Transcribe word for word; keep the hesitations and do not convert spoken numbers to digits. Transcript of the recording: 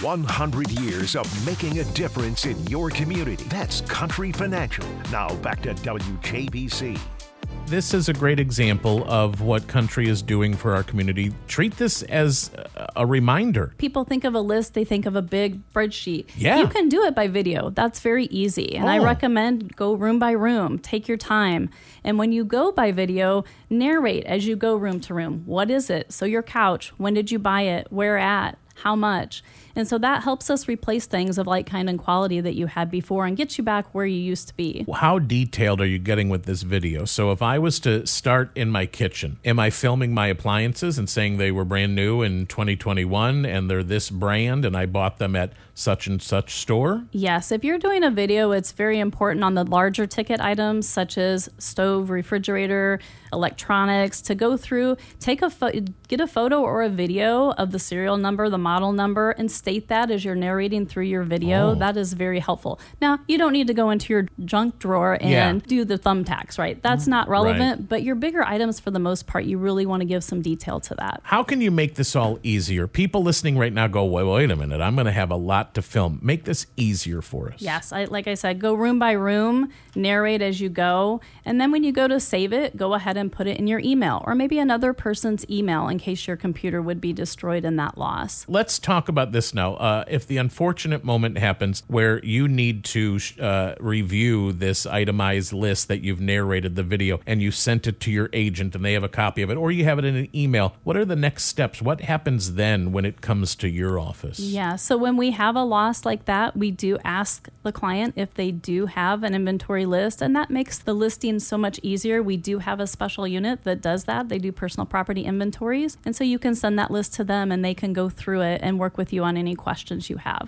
one hundred years of making a difference in your community. That's Country Financial. Now back to W J B C. This is a great example of what Country is doing for our community. Treat this as a reminder. People think of a list, they think of a big spreadsheet. Yeah. You can do it by video. That's very easy. And oh. I recommend go room by room. Take your time. And when you go by video, narrate as you go room to room. What is it? So your couch, when did you buy it? Where at? How much? And so that helps us replace things of like, kind, and quality that you had before and get you back where you used to be. How detailed are you getting with this video? So if I was to start in my kitchen, am I filming my appliances and saying they were brand new in twenty twenty-one and they're this brand and I bought them at such and such store? Yes. If you're doing a video, it's very important on the larger ticket items such as stove, refrigerator, electronics to go through, take a fo- get a photo or a video of the serial number, the model number, and state that as you're narrating through your video. Oh. That is very helpful. Now, you don't need to go into your junk drawer and Yeah. do the thumbtacks, right? That's not relevant, Right. but your bigger items, for the most part, you really want to give some detail to that. How can you make this all easier? People listening right now go, wait, wait a minute, I'm going to have a lot to film. Make this easier for us. Yes, I, like I said, go room by room, narrate as you go, and then when you go to save it, go ahead and put it in your email or maybe another person's email in case your computer would be destroyed in that loss. Let's talk about this now. Uh, if the unfortunate moment happens where you need to uh, review this itemized list that you've narrated the video and you sent it to your agent and they have a copy of it, or you have it in an email, what are the next steps? What happens then when it comes to your office? Yeah, so when we have a loss like that, we do ask the client if they do have an inventory list, and that makes the listing so much easier. We do have a special unit that does that. They do personal property inventories, and so you can send that list to them and they can go through it and work with you on any questions you have.